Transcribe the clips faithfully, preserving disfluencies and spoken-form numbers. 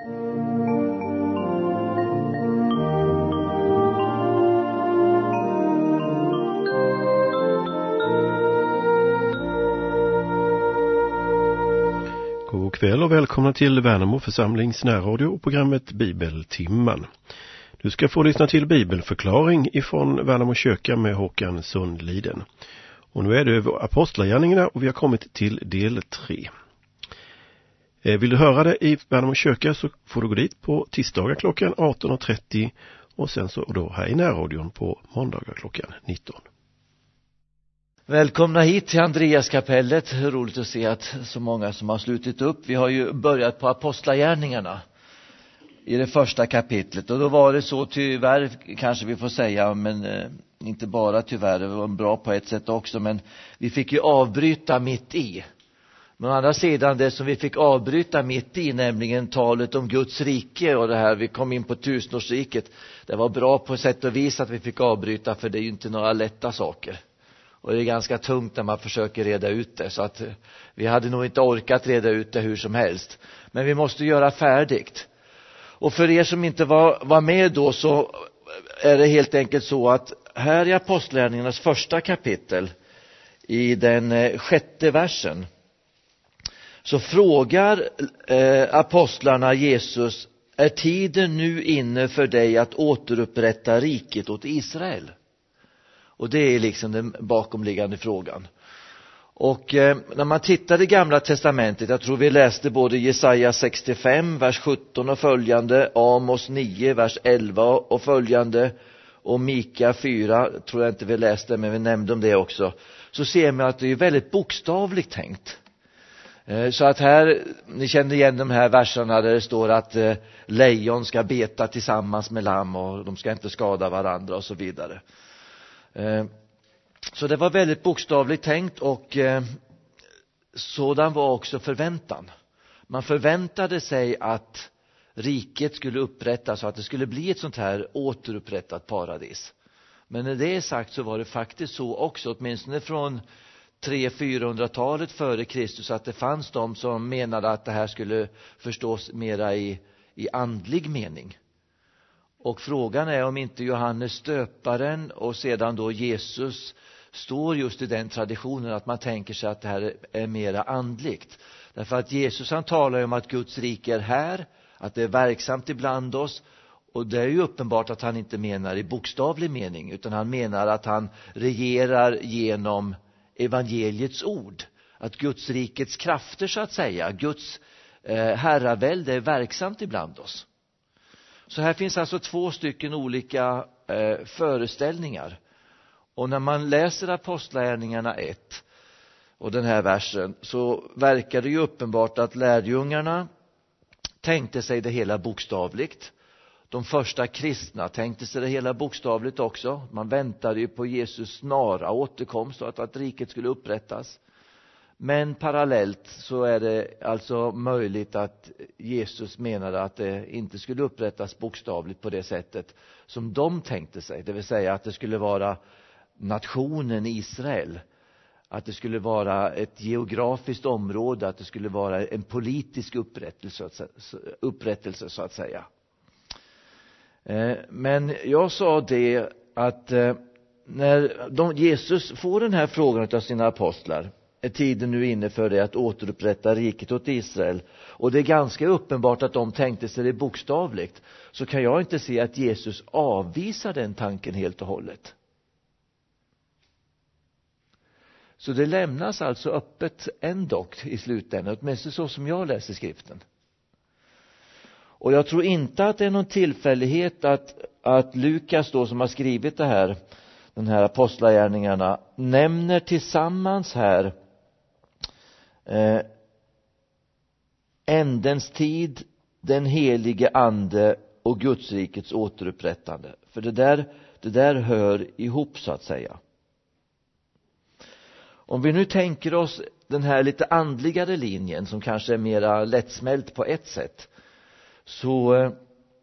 God kväll och välkomna till Värnamo församlings närradio och programmet Bibeltimman. Du ska få lyssna till bibelförklaring ifrån Värnamo kyrka med Håkan Sundliden. Och nu är det över apostlagärningarna och vi har kommit till del tre. Vill du höra det i Värnamo kyrka så får du gå dit på tisdagar klockan arton och trettio och sen så då här i närradion på måndagar klockan nitton. Välkomna hit till Andreaskapellet. Roligt att se att så många som har slutit upp. Vi har ju börjat på apostlagärningarna i det första kapitlet. Och då var det så, tyvärr kanske vi får säga, men eh, inte bara tyvärr, det var bra på ett sätt också. Men vi fick ju avbryta mitt i. Men å andra sidan, det som vi fick avbryta mitt i, nämligen talet om Guds rike och det här, vi kom in på tusenårsriket. Det var bra på sätt och vis att vi fick avbryta, för det är ju inte några lätta saker. Och det är ganska tungt när man försöker reda ut det. Så att vi hade nog inte orkat reda ut det hur som helst. Men vi måste göra färdigt. Och för er som inte var, var med då, så är det helt enkelt så att här i apostlagärningarnas första kapitel, i den sjätte versen, så frågar eh, apostlarna Jesus: är tiden nu inne för dig att återupprätta riket åt Israel? Och det är liksom den bakomliggande frågan. Och eh, när man tittar i Gamla testamentet, jag tror vi läste både Jesaja sextiofem, vers sjutton och följande, Amos nio, vers elva och följande, och Mika fyra, tror jag inte vi läste, men vi nämnde om det också. Så ser man att det är väldigt bokstavligt tänkt. Eh, så att här, ni känner igen de här verserna där det står att eh, lejon ska beta tillsammans med lamm och de ska inte skada varandra och så vidare. Så det var väldigt bokstavligt tänkt, och sådan var också förväntan. Man förväntade sig att riket skulle upprättas så att det skulle bli ett sånt här återupprättat paradis. Men när det är sagt så var det faktiskt så också, åtminstone från tre till fyrahundratalet före Kristus, att det fanns de som menade att det här skulle förstås mera i, i andlig mening. Och frågan är om inte Johannes stöparen och sedan då Jesus står just i den traditionen att man tänker sig att det här är mera andligt. Därför att Jesus, han talar ju om att Guds rike är här, att det är verksamt ibland oss. Och det är ju uppenbart att han inte menar i bokstavlig mening, utan han menar att han regerar genom evangeliets ord. Att Guds rikets krafter, så att säga, Guds eh, herravälde är verksamt ibland oss. Så här finns alltså två stycken olika eh, föreställningar. Och när man läser apostlagärningarna ett och den här versen, så verkar det ju uppenbart att lärjungarna tänkte sig det hela bokstavligt. De första kristna tänkte sig det hela bokstavligt också. Man väntade ju på Jesus snara återkomst och att, att riket skulle upprättas. Men parallellt så är det alltså möjligt att Jesus menade att det inte skulle upprättas bokstavligt på det sättet som de tänkte sig. Det vill säga att det skulle vara nationen Israel. Att det skulle vara ett geografiskt område. Att det skulle vara en politisk upprättelse, upprättelse så att säga. Men jag sa det att när de, Jesus får den här frågan av sina apostlar: är tiden nu inne för det att återupprätta riket åt Israel? Och det är ganska uppenbart att de tänkte sig det bokstavligt. Så kan jag inte se att Jesus avvisar den tanken helt och hållet. Så det lämnas alltså öppet ändock i slutändan, åtminstone så som jag läser skriften. Och jag tror inte att det är någon tillfällighet att, att Lukas då, som har skrivit det här, den här apostlagärningarna, nämner tillsammans här eh, ändens tid, den helige ande och Guds rikets återupprättande. För det där, det där hör ihop, så att säga. Om vi nu tänker oss den här lite andligare linjen, som kanske är mera lättsmält på ett sätt, så,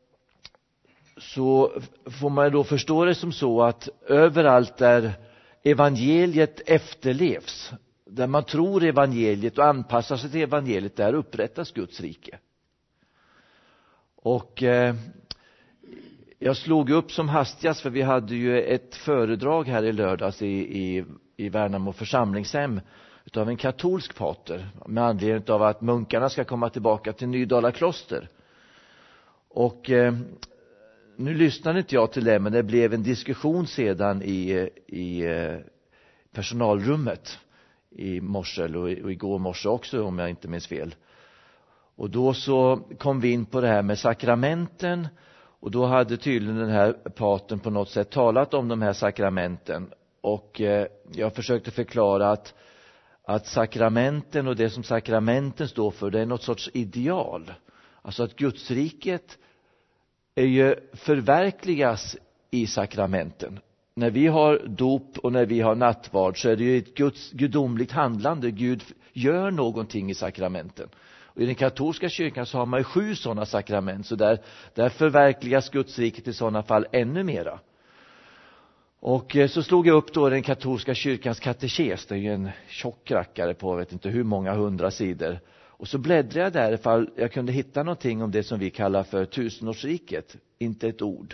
så får man då förstå det som så att överallt där evangeliet efterlevs, där man tror evangeliet och anpassar sig till evangeliet, där upprättas Guds rike. Och eh, jag slog upp som hastigast, för vi hade ju ett föredrag här i lördags i, i, i Värnamo församlingshem utav en katolsk pater med anledning av att munkarna ska komma tillbaka till Nydala kloster. Och eh, nu lyssnade inte jag till det, men det blev en diskussion sedan i, i eh, personalrummet i morse, eller och igår morse också om jag inte minns fel. Och då så kom vi in på det här med sakramenten, och då hade tydligen den här patern på något sätt talat om de här sakramenten. Och eh, jag försökte förklara att, att sakramenten och det som sakramenten står för, det är något sorts ideal. Alltså att Gudsriket är ju förverkligas i sakramenten. När vi har dop och när vi har nattvard så är det ju ett Guds, gudomligt handlande. Gud gör någonting i sakramenten. Och i den katolska kyrkan så har man ju sju sådana sakrament. Så där, där förverkligas Gudsriket i sådana fall ännu mera. Och så slog jag upp då den katolska kyrkans katekes. Det är ju en tjock rackare på, jag vet inte hur många hundra sidor. Och så bläddrade jag där ifall jag kunde hitta någonting om det som vi kallar för tusenårsriket. Inte ett ord.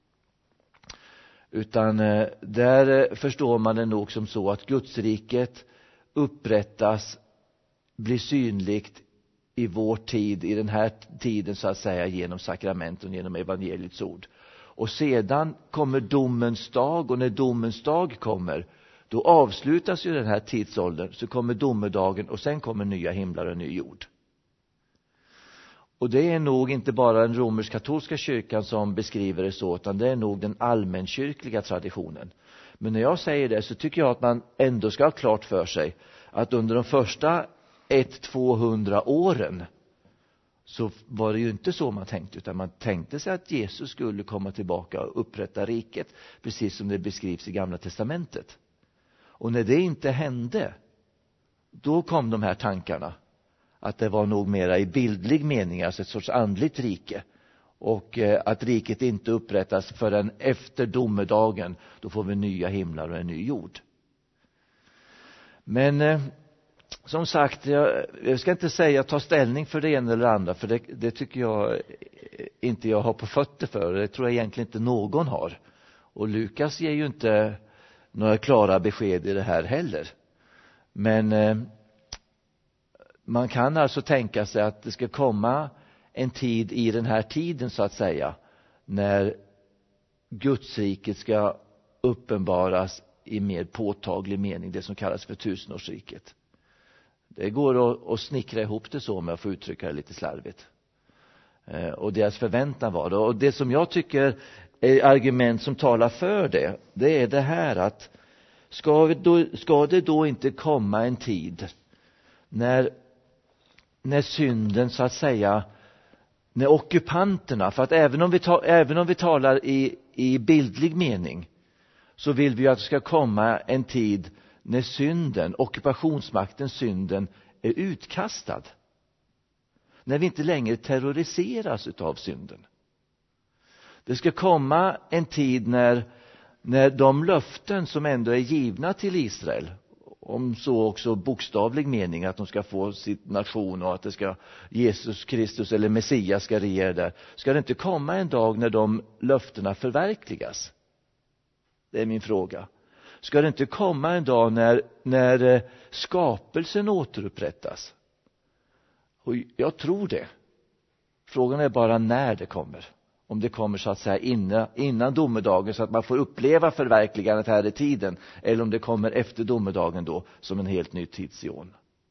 Utan eh, där förstår man det nog som så att Gudsriket upprättas, blir synligt i vår tid, i den här tiden så att säga, genom sakramenten, genom evangeliets ord. Och sedan kommer domens dag, och när domens dag kommer, då avslutas ju den här tidsåldern, så kommer domedagen och sen kommer nya himlar och ny jord. Och det är nog inte bara den romersk-katolska kyrkan som beskriver det så, utan det är nog den allmänkyrkliga traditionen. Men när jag säger det så tycker jag att man ändå ska ha klart för sig att under de första ett till tvåhundra åren så var det ju inte så man tänkte, utan man tänkte sig att Jesus skulle komma tillbaka och upprätta riket, precis som det beskrivs i Gamla testamentet. Och när det inte hände, då kom de här tankarna att det var nog mera i bildlig mening, alltså ett sorts andligt rike, och eh, att riket inte upprättas förrän efter domedagen. Då får vi nya himlar och en ny jord. Men eh, som sagt, jag, jag ska inte säga ta ställning för det ena eller andra, för det, det tycker jag inte jag har på fötter för. Det tror jag egentligen inte någon har. Och Lukas ger ju inte några klara besked i det här heller. Men eh, man kan alltså tänka sig att det ska komma en tid i den här tiden så att säga, när Gudsriket ska uppenbaras i mer påtaglig mening, det som kallas för tusenårsriket. Det går att, att snickra ihop det så, om jag får uttrycka det lite slarvigt. Eh, och deras förväntan var det. Och det som jag tycker är argument som talar för det, det är det här att ska, vi då, ska det då inte komma en tid när, när synden så att säga, när ockupanterna, för att även om vi, ta, även om vi talar i, i bildlig mening, så vill vi att det ska komma en tid när synden, ockupationsmakten, synden är utkastad. När vi inte längre terroriseras utav synden. Det ska komma en tid när, när de löften som ändå är givna till Israel, om så också bokstavlig mening, att de ska få sin nation och att det ska Jesus Kristus eller Messias ska regera där, ska det inte komma en dag när de löftena förverkligas? Det är min fråga. Ska det inte komma en dag när, när skapelsen återupprättas? Och jag tror det. Frågan är bara när det kommer. Om det kommer så att säga innan, innan domedagen, så att man får uppleva förverkligandet här i tiden, eller om det kommer efter domedagen då som en helt ny tidsion.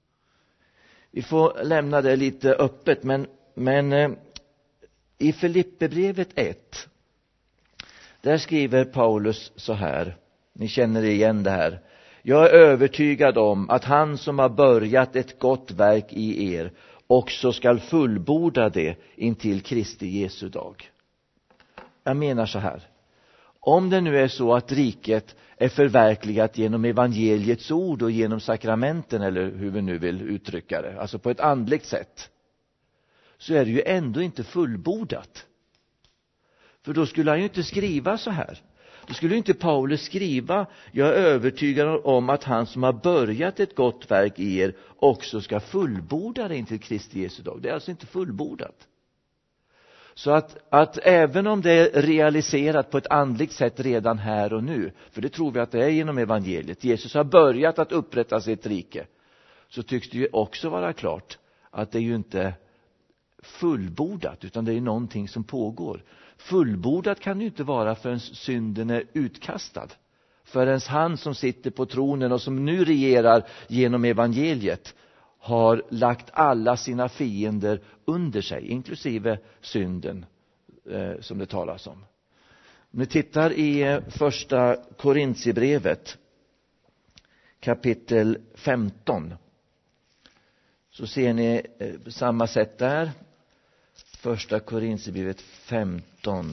Vi får lämna det lite öppet, men, men eh, i Filipperbrevet ett, där skriver Paulus så här. Ni känner igen det här. Jag är övertygad om att han som har börjat ett gott verk i er också skall fullborda det intill Kristi Jesu dag. Jag menar så här. Om det nu är så att riket är förverkligat genom evangeliets ord och genom sakramenten, eller hur vi nu vill uttrycka det, alltså på ett andligt sätt, så är det ju ändå inte fullbordat. För då skulle han ju inte skriva så här. Då skulle inte Paulus skriva: jag är övertygad om att han som har börjat ett gott verk i er också ska fullborda det intill Kristi Jesu dag. Det är alltså inte fullbordat. Så att, att även om det är realiserat på ett andligt sätt redan här och nu, för det tror vi att det är genom evangeliet, Jesus har börjat att upprätta sitt rike, så tycks det ju också vara klart att det är ju inte fullbordat, utan det är någonting som pågår. Fullbordat kan ju inte vara förrän synden är utkastad, förrän han som sitter på tronen och som nu regerar genom evangeliet har lagt alla sina fiender under sig, inklusive synden eh, som det talas om. Om ni tittar i eh, första Korintierbrevet kapitel femton, så ser ni eh, samma sätt där. Första Korintierbrevet femton,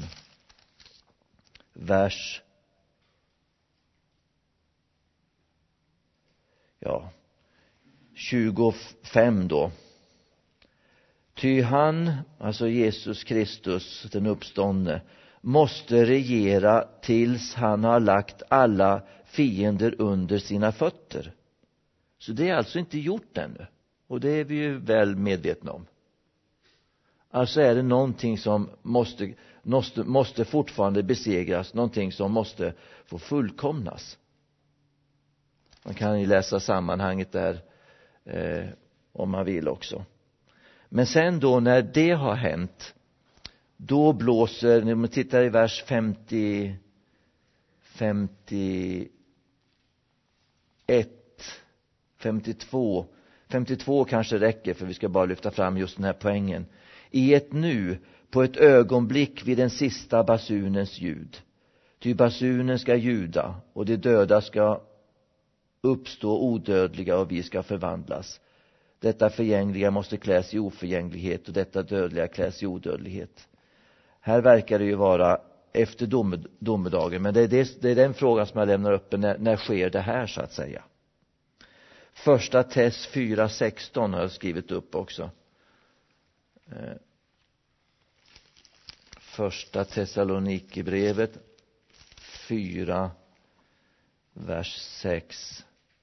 vers ja, tjugofem då. Ty han, alltså Jesus Kristus, den uppståndne, måste regera tills han har lagt alla fiender under sina fötter. Så det är alltså inte gjort ännu. Och det är vi ju väl medvetna om. Alltså är det någonting som måste, måste, måste fortfarande besegras. Någonting som måste få fullkomnas. Man kan ju läsa sammanhanget där eh, om man vill också. Men sen då när det har hänt, då blåser, när man tittar i vers femtio, femtioett, femtiotvå, femtiotvå kanske räcker, för vi ska bara lyfta fram just den här poängen. I ett nu, på ett ögonblick vid den sista basunens ljud. Ty basunen ska ljuda och de döda ska uppstå odödliga och vi ska förvandlas. Detta förgängliga måste kläs i oförgänglighet och detta dödliga kläs i odödlighet. Här verkar det ju vara efter dom, domedagen, men det är, det, det är den frågan som jag lämnar uppe. När, när sker det här, så att säga? Första Tess fyra sexton har jag skrivit upp också. Eh, första Thessalonikerbrevet fyra, vers sex.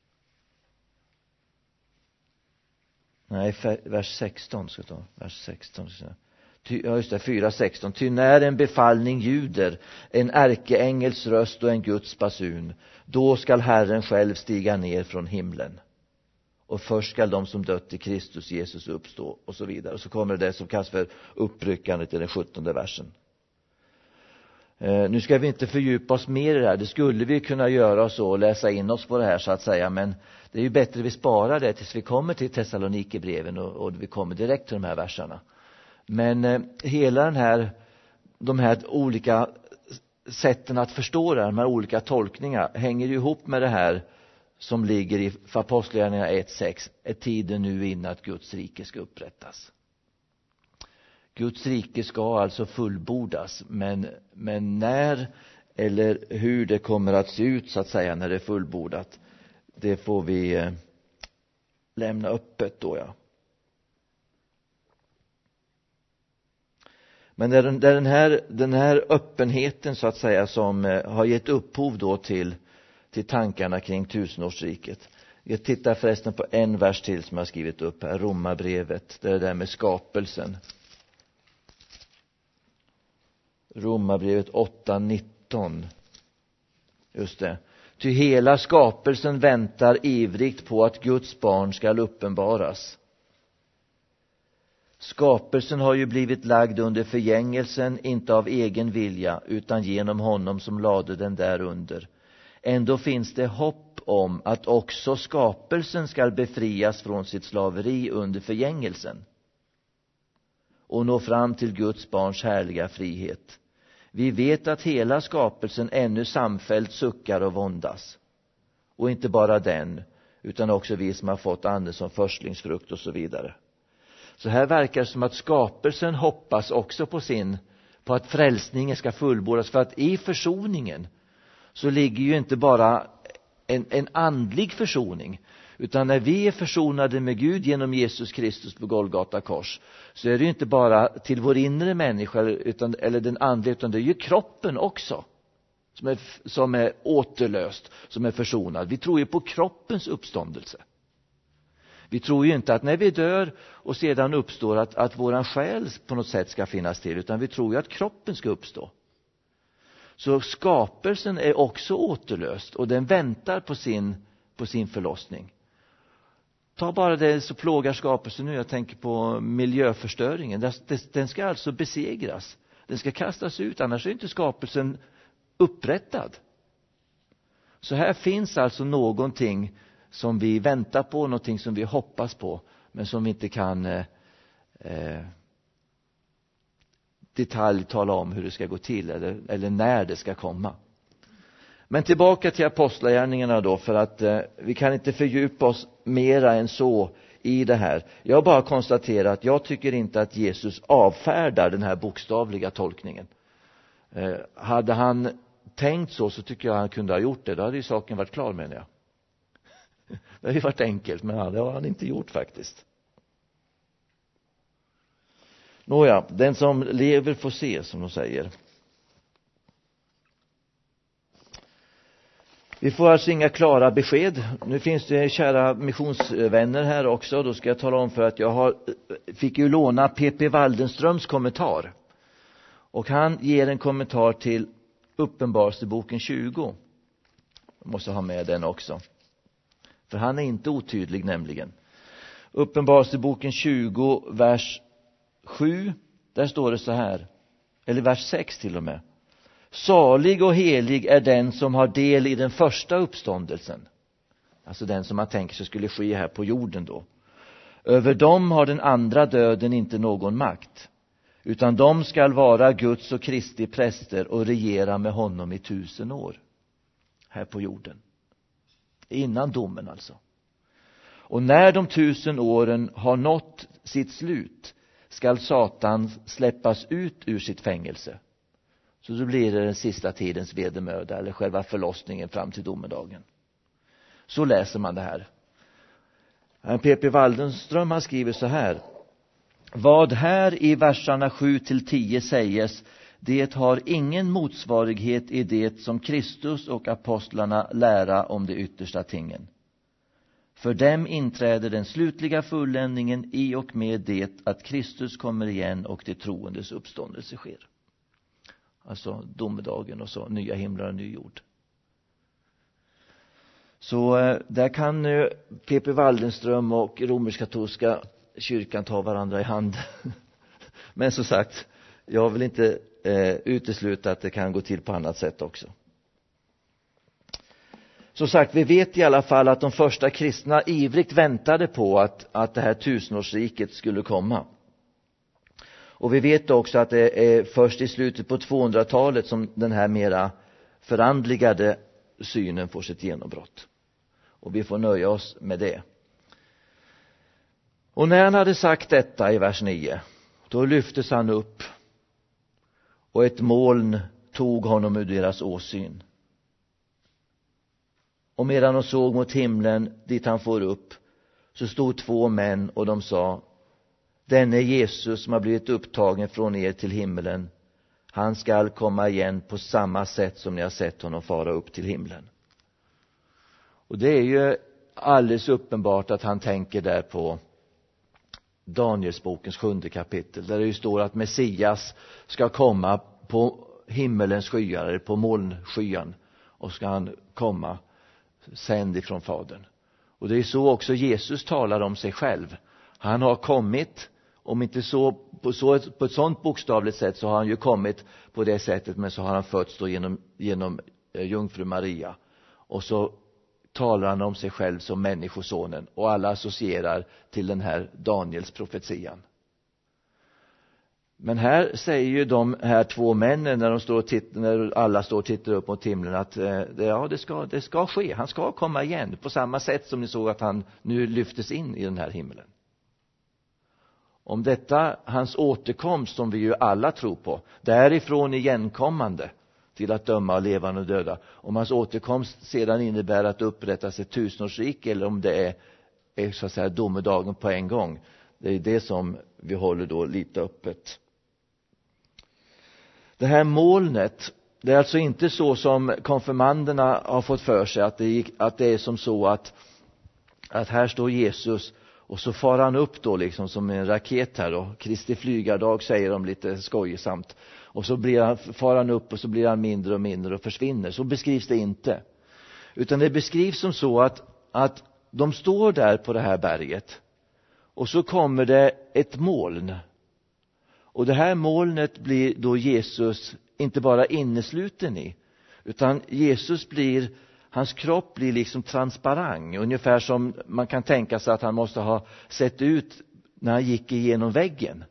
Nej, vers sexton ska ta. Vers sexton. Ty, ja just det, fyra sexton. Ty när en befallning ljuder, en ärkeängels röst och en Guds basun, då skall Herren själv stiga ner från himlen. Och först skall de som dött i Kristus Jesus uppstå, och så vidare. Och så kommer det som kallas för uppryckandet i den sjuttonde versen. Eh, nu ska vi inte fördjupa oss mer i det här. Det skulle vi kunna göra så och läsa in oss på det här, så att säga. Men det är ju bättre att vi sparar det tills vi kommer till Thessalonikerbreven och, och vi kommer direkt till de här verserna. Men eh, hela den här, de här olika sätten att förstå det här, de här olika tolkningarna, hänger ju ihop med det här som ligger i Apostlagärningarna ett sex. Är tiden nu innan att Guds rike ska upprättas. Guds rike ska alltså fullbordas, men, men när eller hur det kommer att se ut, så att säga, när det är fullbordat, det får vi eh, lämna öppet då, ja. Men det är den, det är den, här, den här öppenheten, så att säga, som eh, har gett upphov då till, till tankarna kring tusenårsriket. Jag tittar förresten på en vers till som jag har skrivit upp här, Romarbrevet, det är det där med skapelsen. Romarbrevet åtta nitton. Just det. Ty hela skapelsen väntar ivrigt på att Guds barn ska uppenbaras. Skapelsen har ju blivit lagd under förgängelsen, inte av egen vilja, utan genom honom som lade den där under. Ändå finns det hopp om att också skapelsen ska befrias från sitt slaveri under förgängelsen och nå fram till Guds barns härliga frihet. Vi vet att hela skapelsen ännu samfällt suckar och våndas. Och inte bara den, utan också vi som har fått anden som förstlingsfrukt och så vidare. Så här verkar det som att skapelsen hoppas också på sin, på att frälsningen ska fullbordas. För att i försoningen så ligger ju inte bara en, en andlig försoning, utan när vi är försonade med Gud genom Jesus Kristus på Golgata kors, så är det ju inte bara till vår inre människa utan, eller den andliga, utan det är ju kroppen också som är, som är återlöst, som är försonad. Vi tror ju på kroppens uppståndelse. Vi tror ju inte att när vi dör och sedan uppstår att, att våran själ på något sätt ska finnas till, utan vi tror ju att kroppen ska uppstå. Så skapelsen är också återlöst och den väntar på sin, på sin förlossning. Ta bara det så plågar skapelsen nu. Jag tänker på miljöförstöringen. Den ska alltså besegras. Den ska kastas ut, annars är inte skapelsen upprättad. Så här finns alltså någonting som vi väntar på, någonting som vi hoppas på, men som vi inte kan eh, eh, detalj tala om hur det ska gå till eller, eller när det ska komma. Men tillbaka till apostlagärningarna då, för att eh, vi kan inte fördjupa oss mera än så i det här. Jag bara konstaterar att jag tycker inte att Jesus avfärdar den här bokstavliga tolkningen. Eh, hade han tänkt så så tycker jag han kunde ha gjort det. Då hade ju saken varit klar, menar jag. Det hade ju varit enkelt, men det har han inte gjort faktiskt. Nåja, den som lever får se, som de säger. Vi får alltså inga klara besked. Nu finns det kära missionsvänner här också. Då ska jag tala om för att jag har, fick ju låna P P Waldenströms kommentar. Och han ger en kommentar till Uppenbarelseboken tjugo. Jag måste ha med den också. För han är inte otydlig nämligen. Uppenbarelseboken tjugo, vers sju. Där står det så här. Eller vers sex till och med. Salig och helig är den som har del i den första uppståndelsen. Alltså den som man tänker sig skulle ske här på jorden då. Över dem har den andra döden inte någon makt. Utan de skall vara Guds och Kristi präster och regera med honom i tusen år. Här på jorden. Innan domen alltså. Och när de tusen åren har nått sitt slut skall Satan släppas ut ur sitt fängelse. Så då blir det den sista tidens vedermöda eller själva förlossningen fram till domedagen. Så läser man det här. P P Waldenström har skrivit så här. Vad här i verserna sju till tio säges, det har ingen motsvarighet i det som Kristus och apostlarna lära om de yttersta tingen. För dem inträder den slutliga fulländningen i och med det att Kristus kommer igen och de troendes uppståndelse sker. Alltså domedagen och så nya himlar och ny jord. Så där kan P P Waldenström och romersk-katolska kyrkan ta varandra i hand. Men som sagt, jag vill inte eh, utesluta att det kan gå till på annat sätt också. Som sagt, vi vet i alla fall att de första kristna ivrigt väntade på att, att det här tusenårsriket skulle komma. Och vi vet också att det är först i slutet på tvåhundratalet som den här mera förandligade synen får sitt genombrott. Och vi får nöja oss med det. Och när han hade sagt detta i vers nio, då lyftes han upp och ett moln tog honom ur deras åsyn. Och medan de såg mot himlen dit han får upp, så stod två män och de sa: denne Jesus som har blivit upptagen från er till himlen, han skall komma igen på samma sätt som ni har sett honom fara upp till himlen. Och det är ju alldeles uppenbart att han tänker där på Danielsbokens sjunde kapitel, där det ju står att Messias ska komma på himmelens skyar, eller på molnskyan, och ska han komma sänd ifrån Fadern. Och det är så också Jesus talar om sig själv. Han har kommit, om inte så på, så, på ett sådant bokstavligt sätt, så har han ju kommit på det sättet, men så har han fötts då genom, genom eh, jungfru Maria. Och så talar han om sig själv som människosonen, och alla associerar till den här Daniels profetian. Men här säger ju de här två männen, när, de står och tittar, när alla står och tittar upp mot himlen, att eh, ja, det, ska, det ska ske. Han ska komma igen på samma sätt som ni såg att han nu lyftes in i den här himlen. Om detta, hans återkomst som vi ju alla tror på, därifrån igenkommande till att döma och levande och döda, om hans återkomst sedan innebär att upprättas ett tusenårsrike, eller om det är, är så att säga domedagen på en gång, det är det som vi håller då lite öppet. Det här molnet, det är alltså inte så som konfirmanderna har fått för sig, att det, gick, att det är som så att, att här står Jesus Och så far han upp då liksom som en raket här då. Kristi flygardag säger de lite skojsamt. Och så blir han, far han upp och så blir han mindre och mindre och försvinner. Så beskrivs det inte. Utan det beskrivs som så att, att de står där på det här berget. Och så kommer det ett moln. Och det här molnet blir då Jesus inte bara innesluten i. Utan Jesus blir, hans kropp blir liksom transparent. Ungefär som man kan tänka sig att han måste ha sett ut när han gick igenom väggen.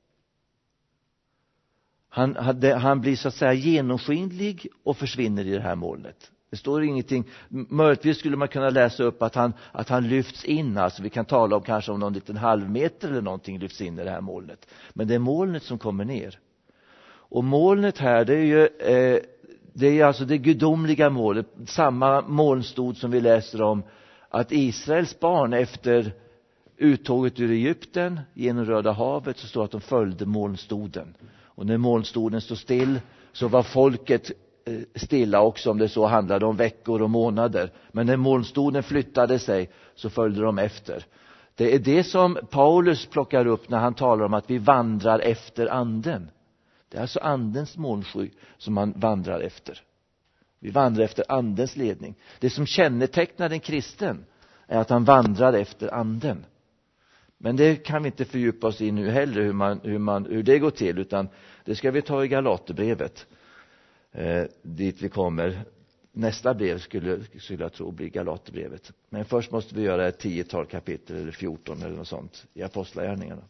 Han, hade, han blir så att säga genomskinlig och försvinner i det här molnet. Det står ingenting. Möjligtvis skulle man kunna läsa upp att han, att han lyfts in. Alltså vi kan tala om kanske om någon liten halvmeter eller någonting lyfts in i det här molnet. Men det är molnet som kommer ner. Och molnet här, det är ju eh, det är alltså det gudomliga målet. Samma molnstod som vi läser om att Israels barn efter uttåget ur Egypten genom Röda havet, så står att de följde molnstoden. Och när molnstoden stod still så var folket stilla också, om det så handlade om veckor och månader. Men när molnstoden flyttade sig så följde de efter. Det är det som Paulus plockar upp när han talar om att vi vandrar efter anden. Det är alltså andens molnsky som man vandrar efter. Vi vandrar efter andens ledning. Det som kännetecknar en kristen är att han vandrar efter anden. Men det kan vi inte fördjupa oss i nu heller, hur, man, hur, man, hur det går till, utan det ska vi ta i Galaterbrevet. Eh, dit vi kommer. Nästa brev skulle, skulle jag tro blir Galaterbrevet. Men först måste vi göra ett tiotal kapitel eller fjorton eller något sånt i Apostlagärningarna.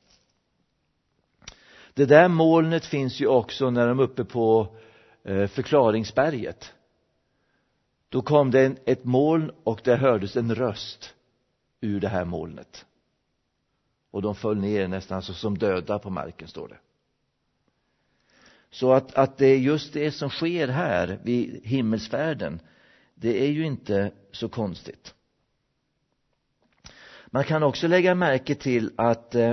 Det där molnet finns ju också när de är uppe på eh, förklaringsberget. Då kom det en, ett moln och det hördes en röst ur det här molnet. Och de föll ner nästan alltså som döda på marken, står det. Så att, att det är just det som sker här vid himmelsfärden, det är ju inte så konstigt. Man kan också lägga märke till att eh,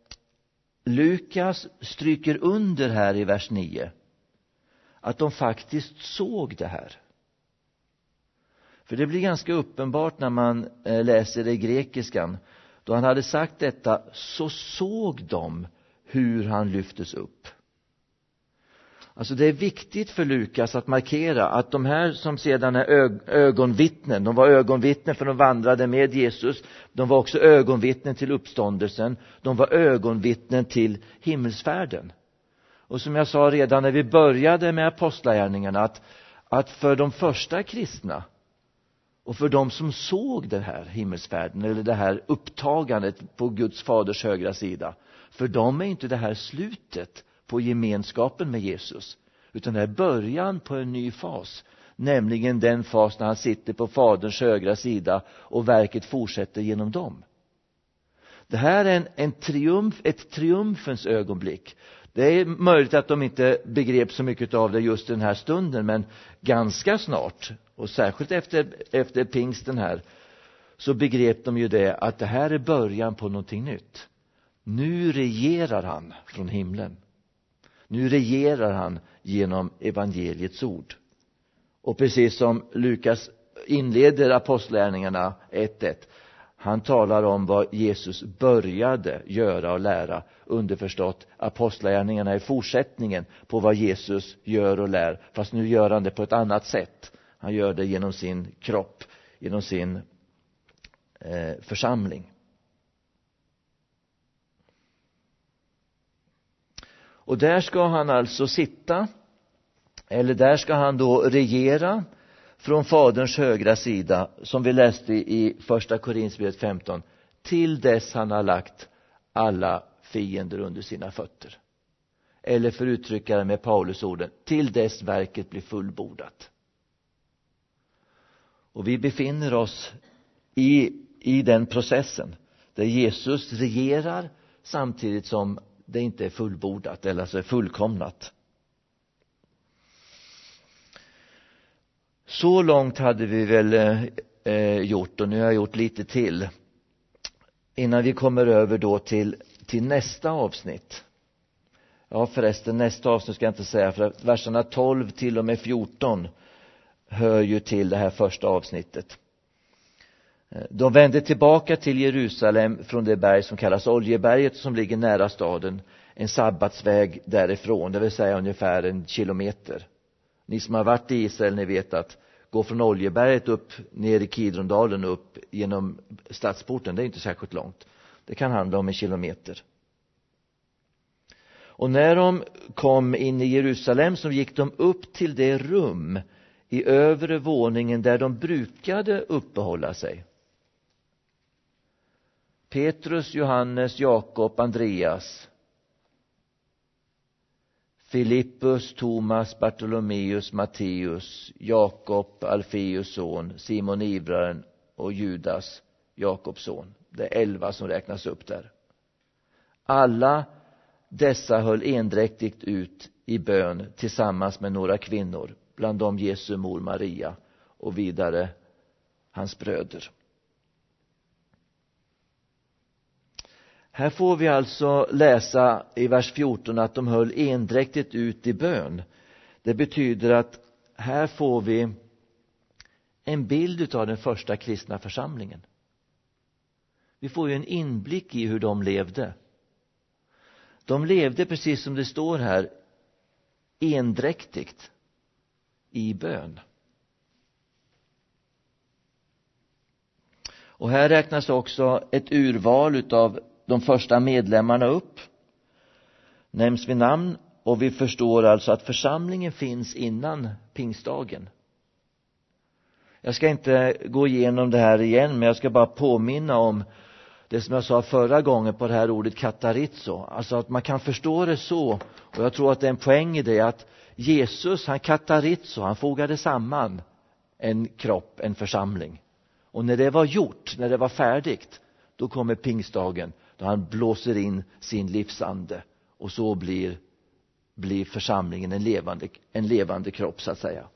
Lukas stryker under här i vers nio att de faktiskt såg det här. För det blir ganska uppenbart när man eh, läser det i grekiskan. Då han hade sagt detta så såg de hur han lyftes upp. Alltså det är viktigt för Lukas att markera att de här som sedan är ö- ögonvittnen, de var ögonvittnen för de vandrade med Jesus. De var också ögonvittnen till uppståndelsen. De var ögonvittnen till himmelsfärden. Och som jag sa redan när vi började med apostlagärningarna, att, att för de första kristna och för de som såg den här himmelsfärden eller det här upptagandet på Guds faders högra sida, för dem är inte det här slutet på gemenskapen med Jesus, utan det är början på en ny fas, nämligen den fas när han sitter på faderns högra sida och verket fortsätter genom dem. Det här är en, en triumf, ett triumfens ögonblick. Det är möjligt att de inte begrep så mycket av det just den här stunden, men ganska snart, och särskilt efter, efter pingsten här, så begrep de ju det, att det här är början på någonting nytt. Nu regerar han från himlen. Nu regerar han genom evangeliets ord. Och precis som Lukas inleder apostlagärningarna ett ett, han talar om vad Jesus började göra och lära. Underförstått, apostlagärningarna är fortsättningen på vad Jesus gör och lär. Fast nu gör han det på ett annat sätt. Han gör det genom sin kropp, genom sin eh, församling. Och där ska han alltså sitta, eller där ska han då regera från faderns högra sida, som vi läste i första Korinthierbrevet femton, till dess han har lagt alla fiender under sina fötter. Eller för att uttrycka det med Paulus orden, till dess verket blir fullbordat. Och vi befinner oss i, i den processen där Jesus regerar samtidigt som det inte är fullbordat eller så är fullkomnat. Så långt hade vi väl eh, gjort, och nu har jag gjort lite till innan vi kommer över då till, till nästa avsnitt. Ja, förresten, nästa avsnitt ska jag inte säga, för att verserna tolv till och med fjorton hör ju till det här första avsnittet. De vände tillbaka till Jerusalem från det berg som kallas Oljeberget, som ligger nära staden, en sabbatsväg därifrån, det vill säga ungefär en kilometer. Ni som har varit i Israel, ni vet att gå från Oljeberget upp ner i Kidrondalen upp genom stadsporten, det är inte särskilt långt. Det kan handla om en kilometer. Och när de kom in i Jerusalem så gick de upp till det rum i övre våningen där de brukade uppehålla sig. Petrus, Johannes, Jakob, Andreas, Filippus, Thomas, Bartolomeus, Matteus, Jakob, Alfeus son, Simon Ibraren och Judas, Jakobs son. Det är elva som räknas upp där. Alla dessa höll endräktigt ut i bön tillsammans med några kvinnor, bland dem Jesu mor Maria och vidare hans bröder. Här får vi alltså läsa i vers fjorton att de höll endräktigt ut i bön. Det betyder att här får vi en bild av den första kristna församlingen. Vi får ju en inblick i hur de levde. De levde precis som det står här, endräktigt i bön. Och här räknas också ett urval utav de första medlemmarna upp. Nämns vid namn, och vi förstår alltså att församlingen finns innan pingstdagen. Jag ska inte gå igenom det här igen, men jag ska bara påminna om det som jag sa förra gången på det här ordet katarizo. Alltså att man kan förstå det så, och jag tror att det är en poäng i det, att Jesus, han katarizo, han fogade samman en kropp, en församling. Och när det var gjort, när det var färdigt, då kommer pingstdagen, då han blåser in sin livsande, och så blir, blir församlingen en levande, en levande kropp så att säga.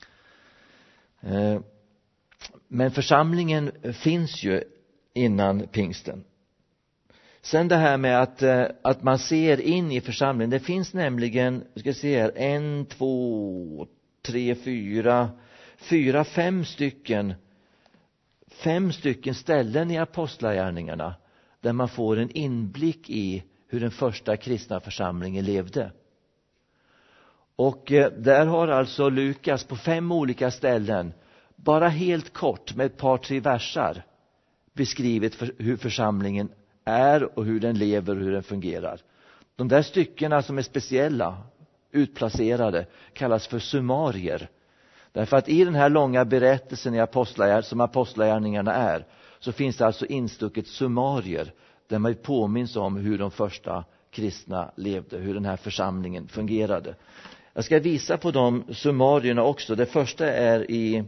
Men församlingen finns ju innan pingsten. Sen det här med att, att man ser in i församlingen. Det finns nämligen, ska se här, en, två, tre, fyra, fyra, fem stycken, fem stycken ställen i apostlagärningarna där man får en inblick i hur den första kristna församlingen levde. Och där har alltså Lukas på fem olika ställen, bara helt kort med ett par tre versar, beskrivit för hur församlingen är och hur den lever och hur den fungerar. De där styckena som är speciella, utplacerade, kallas för summarier. Därför att i den här långa berättelsen i apostlagär, som apostlagärningarna är, så finns det alltså instucket summarier där man påminns om hur de första kristna levde, hur den här församlingen fungerade. Jag ska visa på de summarierna också. Det första är i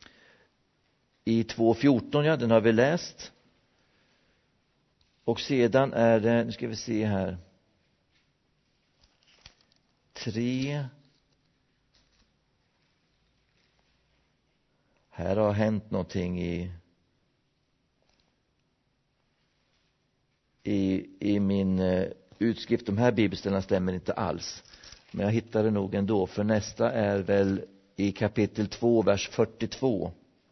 i två fjorton, ja, den har vi läst. Och sedan är det, nu ska vi se här, tre. Här har hänt någonting i i, i min uh, utskrift. De här bibelställena stämmer inte alls. Men jag hittade nog ändå, för nästa är väl i kapitel två, vers fyrtiotvå.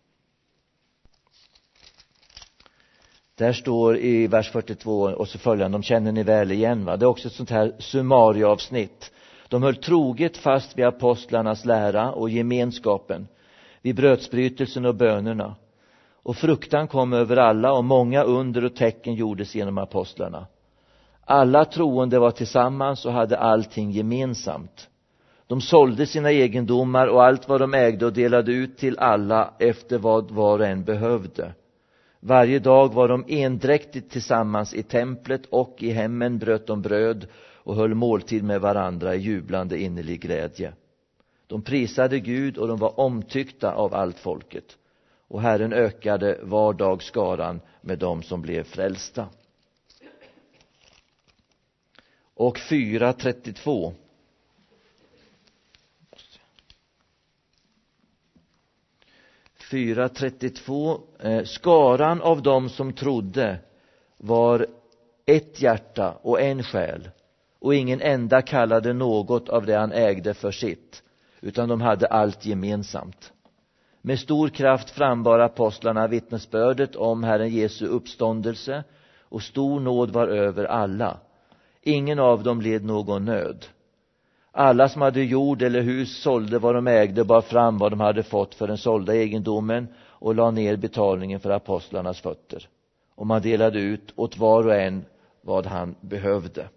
Där står i vers fyrtiotvå och så följande, de känner ni väl igen, va? Det är också ett sånt här summarieavsnitt. De höll troget fast vid apostlarnas lära och gemenskapen, vid brödsbrytelsen och bönerna. Och fruktan kom över alla, och många under och tecken gjordes genom apostlarna. Alla troende var tillsammans och hade allting gemensamt. De sålde sina egendomar och allt vad de ägde och delade ut till alla efter vad var och en behövde. Varje dag var de endräktigt tillsammans i templet, och i hemmen bröt de bröd och höll måltid med varandra i jublande innerlig glädje. De prisade Gud, och de var omtyckta av allt folket. Och Herren ökade var dag skaran med dem som blev frälsta. Och fyra trettiotvå. fyra trettiotvå. Eh, skaran av dem som trodde var ett hjärta och en själ, och ingen enda kallade något av det han ägde för sitt, utan de hade allt gemensamt. Med stor kraft frambar apostlarna vittnesbördet om Herren Jesu uppståndelse, och stor nåd var över alla. Ingen av dem led någon nöd. Alla som hade jord eller hus sålde vad de ägde och bar fram vad de hade fått för den sålda egendomen och la ner betalningen för apostlarnas fötter. Och man delade ut åt var och en vad han behövde.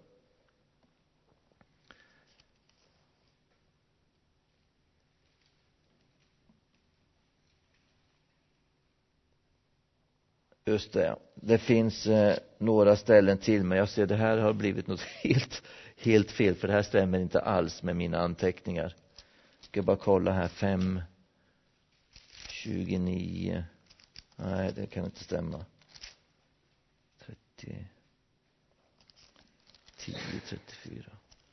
Just det. Det finns eh, några ställen till, men jag ser det här har blivit något helt, helt fel, för det här stämmer inte alls med mina anteckningar. Jag ska bara kolla här. fem tjugonio. Nej, det kan inte stämma. trettio tio trettiofyra.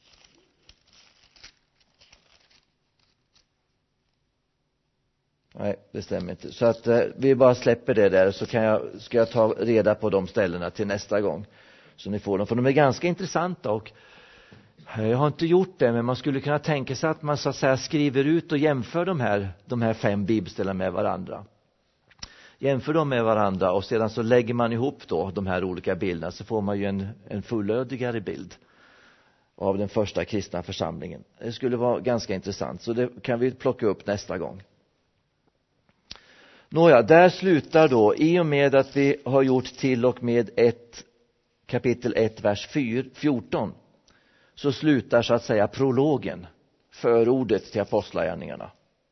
Nej, det stämmer inte. Så att eh, vi bara släpper det där, så kan jag, ska jag ta reda på de ställena till nästa gång. Så ni får dem, för de är ganska intressanta, och jag har inte gjort det, men man skulle kunna tänka sig att man så att säga skriver ut och jämför de här, de här fem bibelställena med varandra. Jämför dem med varandra, och sedan så lägger man ihop då de här olika bilderna, så får man ju en, en fullödigare bild av den första kristna församlingen. Det skulle vara ganska intressant, så det kan vi plocka upp nästa gång. Nåja, där slutar då, i och med att vi har gjort till och med ett, kapitel ett, vers fjorton, så slutar så att säga prologen, förordet till apostlagärningarna.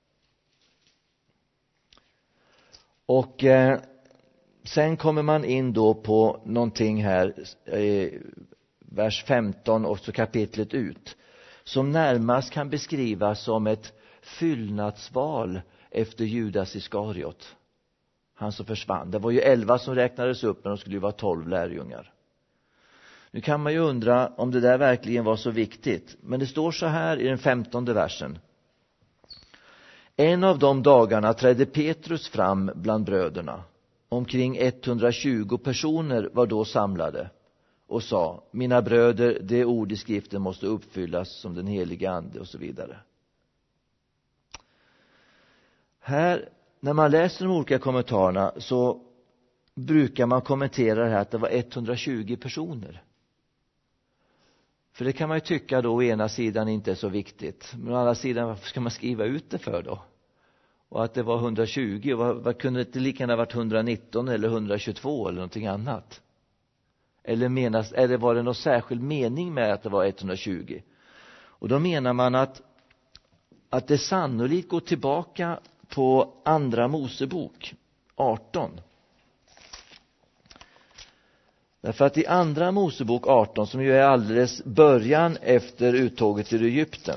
Och eh, sen kommer man in då på någonting här, eh, vers femton och så kapitlet ut, som närmast kan beskrivas som ett fyllnadsval efter Judas Iskariot, han som försvann. Det var ju elva som räknades upp, men de skulle ju vara tolv lärjungar. Nu kan man ju undra om det där verkligen var så viktigt, men det står så här i den femtonde versen. En av de dagarna trädde Petrus fram bland bröderna. Omkring etthundratjugo personer var då samlade och sa: mina bröder, det ord i skriften måste uppfyllas som den heliga ande, och så vidare. Här, när man läser de olika kommentarerna, så brukar man kommentera det här att det var etthundratjugo personer. För det kan man ju tycka då å ena sidan inte är så viktigt. Men å andra sidan, varför ska man skriva ut det för då? Och att det var etthundratjugo, vad, vad kunde det lika gärna varit etthundranitton eller etthundratjugotvå eller någonting annat? Eller menas, eller var det någon särskild mening med att det var etthundratjugo? Och då menar man att, att det sannolikt går tillbaka på andra Mosebok arton. Därför att i andra Mosebok arton, som ju är alldeles början efter uttåget ur Egypten,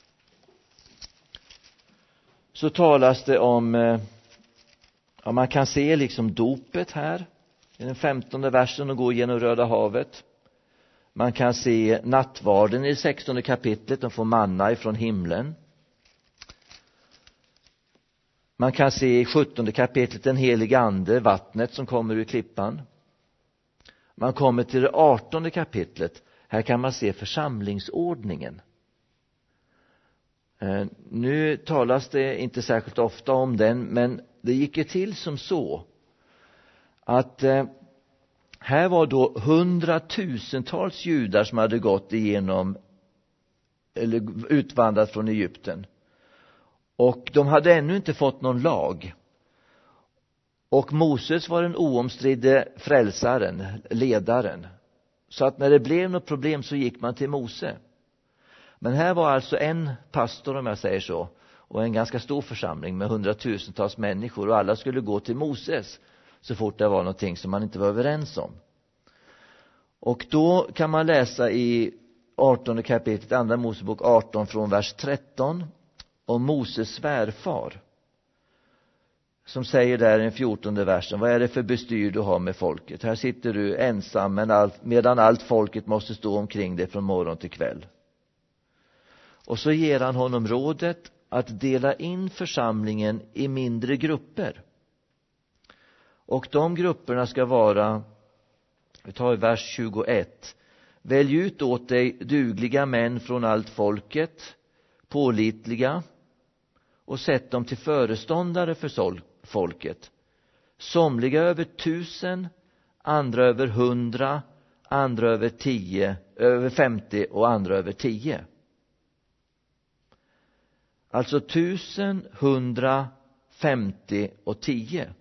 så talas det om, ja, man kan se liksom dopet här i den femtonde versen och gå genom Röda havet. Man kan se nattvarden i det sextonde kapitlet, de får manna ifrån himlen. Man kan se i sjuttonde kapitlet den heliga ande, vattnet som kommer ur klippan. Man kommer till det artonde kapitlet. Här kan man se församlingsordningen. Eh, nu talas det inte särskilt ofta om den, men det gick ju till som så att eh, här var då hundratusentals judar som hade gått igenom eller utvandrat från Egypten. Och de hade ännu inte fått någon lag. Och Moses var den oomstridde frälsaren, ledaren. Så att när det blev något problem så gick man till Mose. Men här var alltså en pastor, om jag säger så, och en ganska stor församling med hundratusentals människor, och alla skulle gå till Moses så fort det var någonting som man inte var överens om. Och då kan man läsa i artonde kapitlet, andra Mosebok arton från vers tretton, om Moses svärfar, som säger där i den fjortonde versen: vad är det för bestyr du har med folket? Här sitter du ensam, men allt, medan allt folket måste stå omkring dig från morgon till kväll. Och så ger han honom rådet att dela in församlingen i mindre grupper. Och de grupperna ska vara, vi tar i vers tjugoett: välj ut åt dig dugliga män från allt folket, pålitliga, och sätt dem till föreståndare för sol- folket. Somliga över tusen, andra över hundra, andra över tio, över femtio och andra över tio. Alltså tusen, hundra, femtio och tio.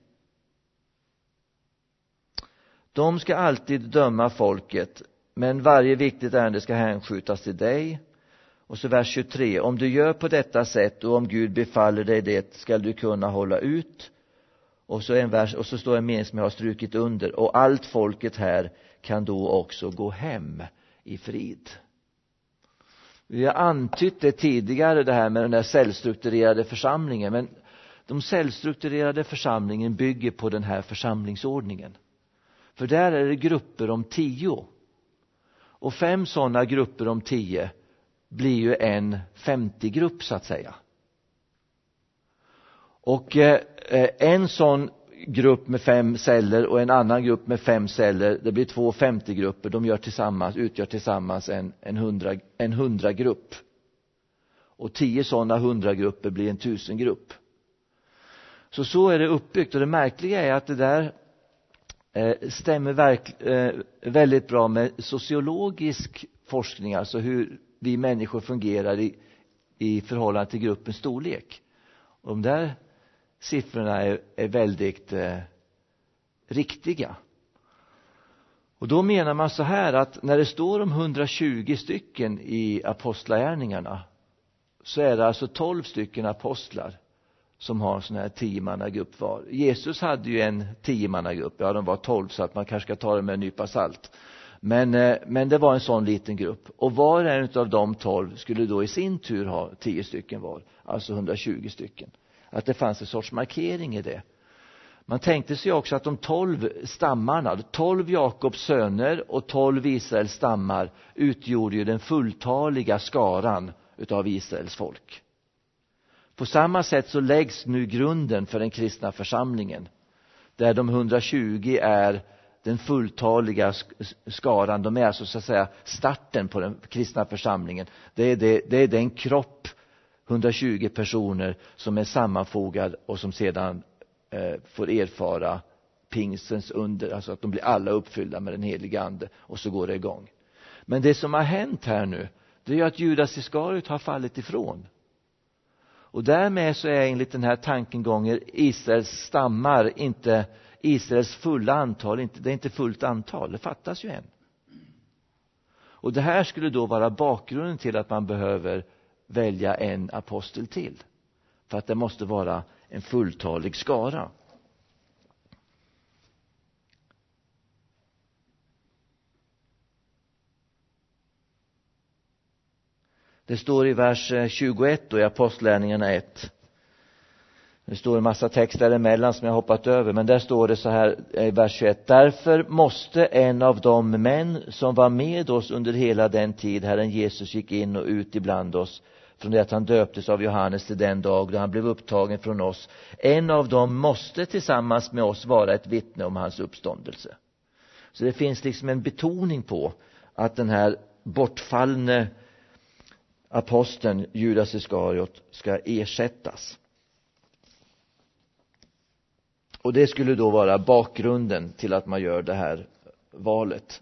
De ska alltid döma folket, men varje viktigt ärende ska hänskjutas till dig. Och så vers tjugotre. Om du gör på detta sätt och om Gud befaller dig det, ska du kunna hålla ut. Och så en vers, och så står en mening som jag har strukit under. Och allt folket här kan då också gå hem i frid. Vi har antytt det tidigare, det här med den där cellstrukturerade församlingen. Men de cellstrukturerade församlingen bygger på den här församlingsordningen. För där är det grupper om tio. Och fem sådana grupper om tio blir ju en femtio-grupp så att säga. Och eh, en sån grupp med fem celler och en annan grupp med fem celler, det blir två femtio-grupper. De gör tillsammans, utgör tillsammans en, en, hundra, en hundra-grupp. Och tio sådana hundra-grupper blir en tusen-grupp. Så så är det uppbyggt. Och det märkliga är att det där eh, stämmer verk, eh, väldigt bra med sociologisk forskning. Alltså hur vi människor fungerar i, i förhållande till gruppens storlek. Och de där siffrorna är, är väldigt eh, riktiga. Och då menar man så här att när det står om hundratjugo stycken i apostlagärningarna, så är det alltså tolv stycken apostlar som har sån här tiomannagrupp var. Jesus hade ju en tiomannagrupp. Ja, de var tolv, så att man kanske ska ta det med en nypa salt. Men, eh, men det var en sån liten grupp. Och var och en av de tolv skulle då i sin tur ha tio stycken var. Alltså hundratjugo stycken. Att det fanns en sorts markering i det. Man tänkte sig också att de tolv stammarna, tolv Jakobs söner och tolv Israels stammar utgjorde ju den fulltaliga skaran utav Israels folk. På samma sätt så läggs nu grunden för den kristna församlingen. Där de hundratjugo är den fulltaliga skaran. De är alltså så att säga starten på den kristna församlingen. Det är, det, det är den kropp, hundratjugo personer, som är sammanfogad och som sedan eh, får erfara pingstens under. Alltså att de blir alla uppfyllda med den heliga ande, och så går det igång. Men det som har hänt här nu, det är ju att Judas Iskariot har fallit ifrån. Och därmed så är enligt den här tankegången Israels stammar inte Israels fulla antal, inte, det är inte fullt antal, det fattas ju en. Och det här skulle då vara bakgrunden till att man behöver välja en apostel till. För att det måste vara en fulltalig skara. Det står i vers tjugoett då i Apostlagärningarna ett. Det står en massa text däremellan som jag hoppat över. Men där står det så här i vers tjugoett. Därför måste en av de män som var med oss under hela den tid Herren Jesus gick in och ut ibland oss, från det att han döptes av Johannes till den dag då han blev upptagen från oss. En av dem måste tillsammans med oss vara ett vittne om hans uppståndelse. Så det finns liksom en betoning på att den här bortfallne aposteln Judas Iskariot ska ersättas. Och det skulle då vara bakgrunden till att man gör det här valet.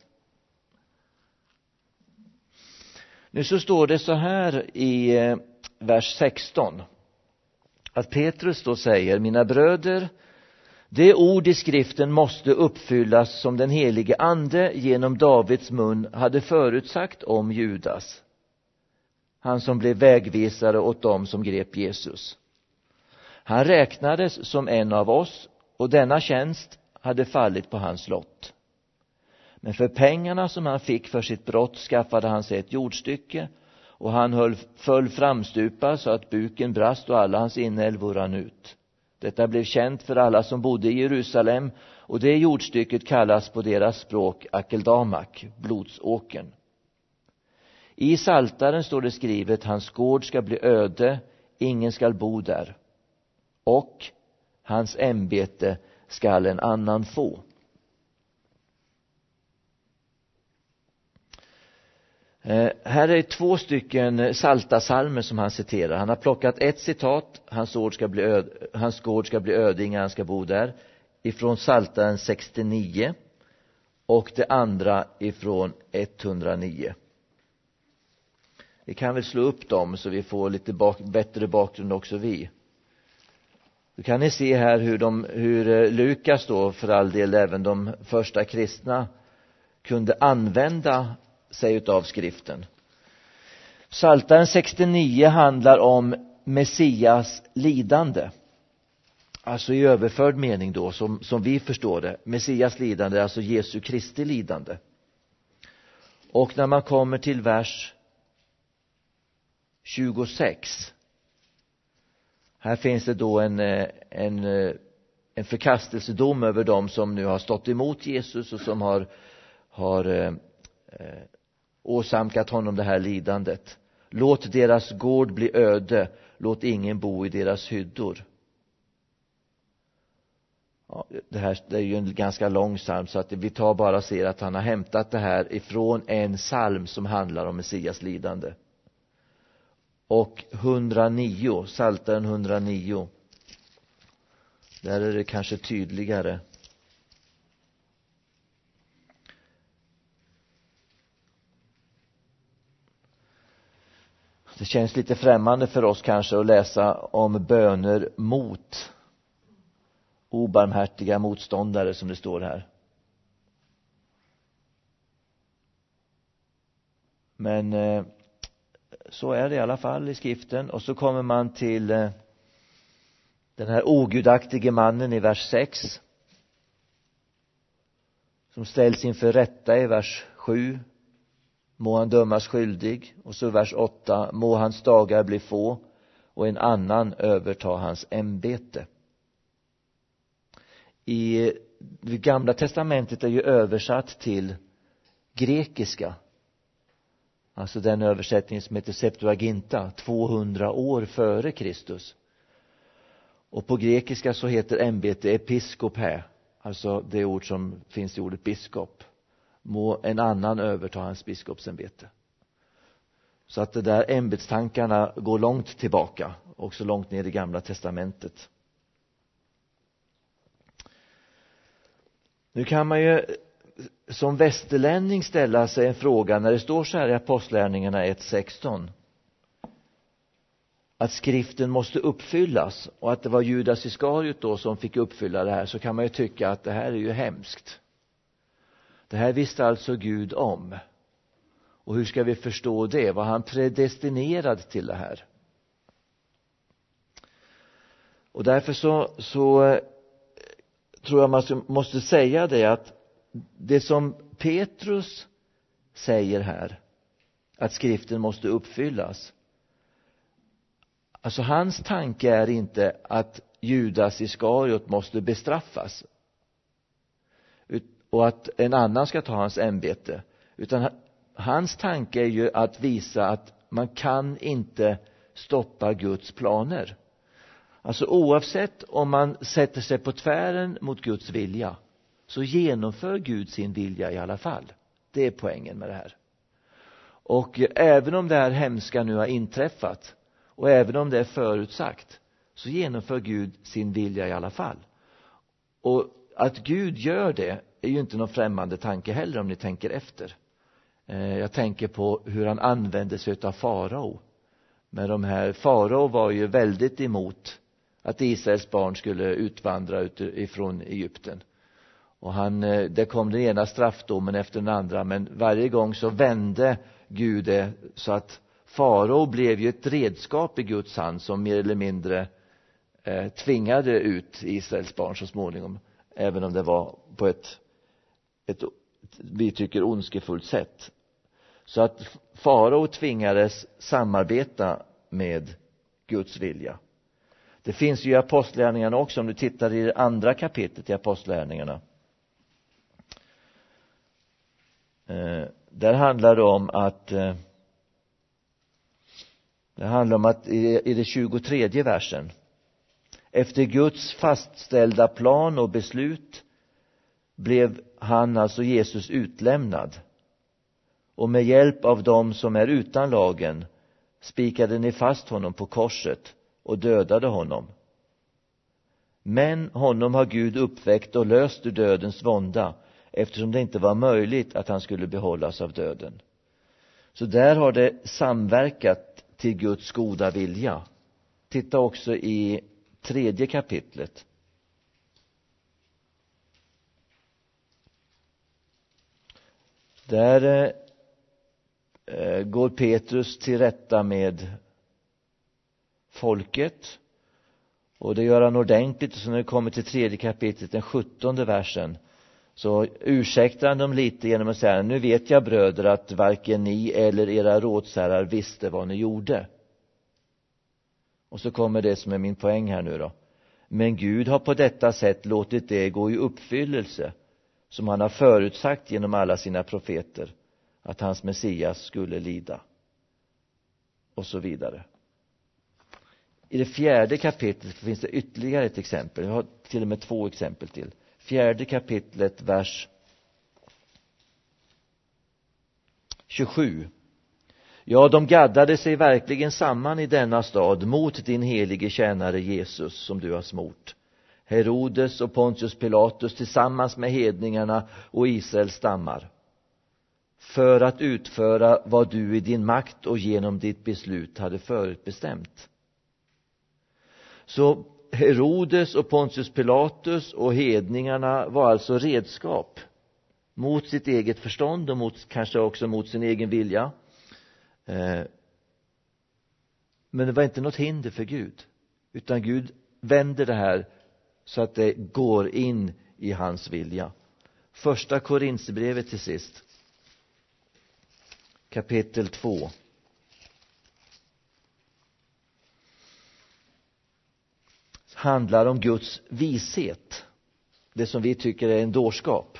Nu så står det så här i vers sexton. Att Petrus då säger: mina bröder, det ord i skriften måste uppfyllas som den helige ande genom Davids mun hade förutsagt om Judas. Han som blev vägvisare åt dem som grep Jesus. Han räknades som en av oss, och denna tjänst hade fallit på hans lott. Men för pengarna som han fick för sitt brott skaffade han sig ett jordstycke, och han höll, föll framstupa så att buken brast och alla hans inälvor rann ut. Detta blev känt för alla som bodde i Jerusalem, och det jordstycket kallas på deras språk Akeldamak, blodsåkern. I Saltaren står det skrivet: hans gård ska bli öde, ingen skall bo där. Och hans ämbete skall en annan få. Eh, här är två stycken saltasalmer som han citerar. Han har plockat ett citat, hans gård ska bli öde, hans gård ska bli öde, ingen han ska bo där, ifrån Psaltaren sextionio, och det andra ifrån etthundranio. Vi kan väl slå upp dem så vi får lite bak, bättre bakgrund också vi. Då kan ni se här hur, de, hur Lukas då, för all del även de första kristna, kunde använda sig av skriften. Psaltaren sextionio handlar om Messias lidande. Alltså i överförd mening då, som, som vi förstår det. Messias lidande, alltså Jesu Kristi lidande. Och när man kommer till vers tjugosex. Här finns det då en, en, en förkastelsedom över dem som nu har stått emot Jesus och som har, har eh, åsamkat honom det här lidandet. Låt deras gård bli öde, låt ingen bo i deras hyddor. Ja, det här det är ju en ganska lång psalm, så att vi tar bara och ser att han har hämtat det här ifrån en psalm som handlar om Messias lidande. Och etthundranio, Psaltaren etthundranio, där är det kanske tydligare. Det känns lite främmande för oss kanske att läsa om böner mot obarmhärtiga motståndare, som det står här. Men eh, så är det i alla fall i skriften. Och så kommer man till eh, den här ogudaktige mannen i vers sex, som ställs inför rätta i vers sju. Må han dömas skyldig. Och så vers åtta. Må hans dagar bli få och en annan överta hans ämbete. I det gamla testamentet är ju översatt till grekiska. Alltså den översättning som heter Septuaginta, tvåhundra år före Kristus. Och på grekiska så heter ämbete episkopä, alltså det ord som finns i ordet biskop. Må en annan överta hans biskopsämbete. Så att det där ämbetstankarna går långt tillbaka, också långt ner i gamla testamentet. Nu kan man ju som västerlänning ställa sig en fråga när det står så här i Apostlagärningarna ett sexton. Att skriften måste uppfyllas och att det var Judas Iskariot då som fick uppfylla det här, så kan man ju tycka att det här är ju hemskt. Det här visste alltså Gud om. Och hur ska vi förstå det? Var han predestinerad till det här? Och därför så, så tror jag man måste säga det, att det som Petrus säger här, att skriften måste uppfyllas, alltså hans tanke är inte att Judas Iskariot måste bestraffas och att en annan ska ta hans ämbete, utan hans tanke är ju att visa att man kan inte stoppa Guds planer. Alltså oavsett om man sätter sig på tvären mot Guds vilja, så genomför Gud sin vilja i alla fall. Det är poängen med det här. Och även om det här hemska nu har inträffat, och även om det är förutsagt, så genomför Gud sin vilja i alla fall. Och att Gud gör det är ju inte någon främmande tanke heller, om ni tänker efter. Jag tänker på hur han använde sig av farao. Men de här, farao var ju väldigt emot att Israels barn skulle utvandra utifrån Egypten. Och han, det kom den ena straffdomen efter den andra, men varje gång så vände Gud det så att farao blev ju ett redskap i Guds hand som mer eller mindre eh, tvingade ut Israels barn så småningom, även om det var på ett, ett vi tycker ondskefullt sätt. Så att farao tvingades samarbeta med Guds vilja. Det finns ju i Apostlagärningarna också, om du tittar i det andra kapitlet i Apostlagärningarna. Eh, där handlar det om att eh, det handlar om att i, i det tjugotredje versen, efter Guds fastställda plan och beslut blev han, alltså Jesus, utlämnad. och med hjälp av dem som är utan lagen spikade ni fast honom på korset och dödade honom. Men honom har Gud uppväckt och löst ur dödens vånda, eftersom det inte var möjligt att han skulle behållas av döden. Så där har det samverkat till Guds goda vilja. Titta också i tredje kapitlet. Där eh, går Petrus till rätta med folket. Och det gör han ordentligt. Och så när det kommer till tredje kapitlet, den sjuttonde versen, så ursäktar han dem lite genom att säga: nu vet jag, bröder, att varken ni eller era rådsherrar visste vad ni gjorde. Och så kommer det som är min poäng här nu då. Men Gud har på detta sätt låtit det gå i uppfyllelse, som han har förutsagt genom alla sina profeter, att hans Messias skulle lida. Och så vidare. I det fjärde kapitlet finns det ytterligare ett exempel. Jag har till och med två exempel till. Fjärde kapitlet, vers tjugosju. Ja, de gaddade sig verkligen samman i denna stad mot din helige tjänare Jesus, som du har smort. Herodes och Pontius Pilatus tillsammans med hedningarna och Israels stammar, för att utföra vad du i din makt och genom ditt beslut hade förutbestämt. Så Herodes och Pontius Pilatus och hedningarna var alltså redskap mot sitt eget förstånd och mot, kanske också mot sin egen vilja. Eh, men det var inte något hinder för Gud, utan Gud vänder det här så att det går in i hans vilja. Första Korinthierbrevet till sist. Kapitel två. Handlar om Guds vishet. Det som vi tycker är en dårskap.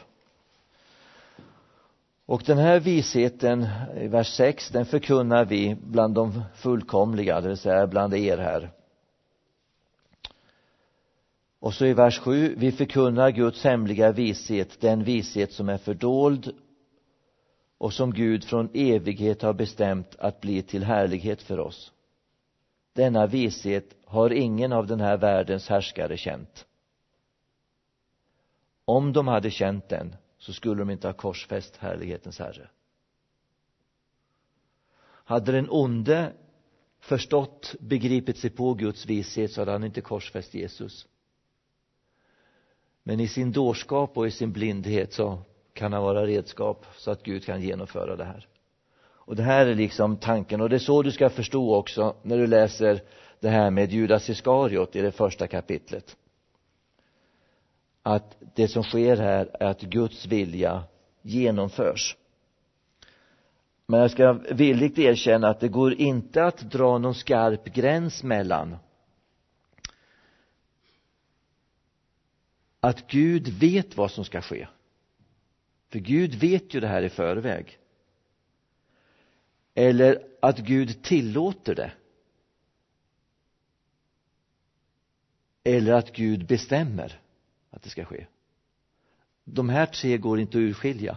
Och den här visheten i vers sex, den förkunnar vi bland de fullkomliga, det vill säga bland er här. Och så i vers sju, vi förkunnar Guds hemliga vishet, den vishet som är fördold och som Gud från evighet har bestämt att bli till härlighet för oss. Denna vishet har ingen av den här världens härskare känt. Om de hade känt den, så skulle de inte ha korsfäst härlighetens herre. Hade den onde förstått, begripit sig på Guds vishet, så hade han inte korsfäst Jesus. Men i sin dårskap och i sin blindhet så kan han vara redskap så att Gud kan genomföra det här. Och det här är liksom tanken, och det är så du ska förstå också när du läser det här med Judas Iskariot i det första kapitlet. Att det som sker här är att Guds vilja genomförs. Men jag ska villigt erkänna att det går inte att dra någon skarp gräns mellan att Gud vet vad som ska ske. För Gud vet ju det här i förväg. Eller att Gud tillåter det. Eller att Gud bestämmer att det ska ske. De här tre går inte att urskilja.